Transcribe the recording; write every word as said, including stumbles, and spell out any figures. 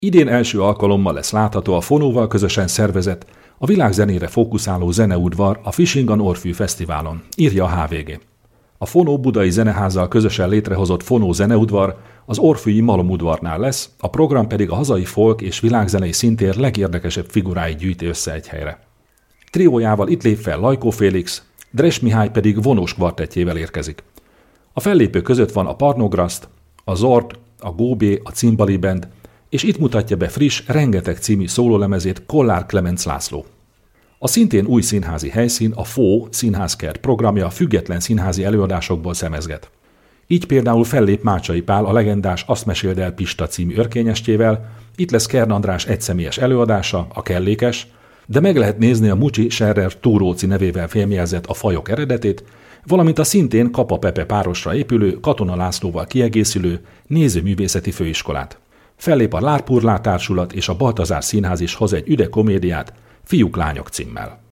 Idén első alkalommal lesz látható a Fonóval közösen szervezett, a világzenére fókuszáló zeneudvar a Fishing an Orfű Fesztiválon, írja a há vé gé. A Fonó budai zeneházzal közösen létrehozott Fonó zeneudvar az orfűi malomudvarnál lesz, a program pedig a hazai folk és világzenei szintér legérdekesebb figuráit gyűjti össze egy helyre. Triójával itt lép fel Lajkó Félix, Dres Mihály pedig vonós kvartettjével érkezik. A fellépők között van a Parnograszt, a Zord, a Góbé, a Cimbali Band, és itt mutatja be friss, Rengeteg című szólólemezét Kollár Klemenc László. A szintén új színházi helyszín, a Fó Színházkert programja független színházi előadásokból szemezget. Így például fellép Mácsai Pál a legendás Azt meséld el Pista című örkényestjével, itt lesz Kern András egyszemélyes előadása, a Kellékes, de meg lehet nézni a Mucsi Scherrer Túróci nevével fémjelzett A fajok eredetét, valamint a szintén Kapa Pepe párosra épülő, Katona Lászlóval kiegészülő nézőművészeti főiskolát. Fellép a Lárpurlá társulat és a Baltazár Színház is hoz egy üde komédiát, Fiúk-lányok címmel.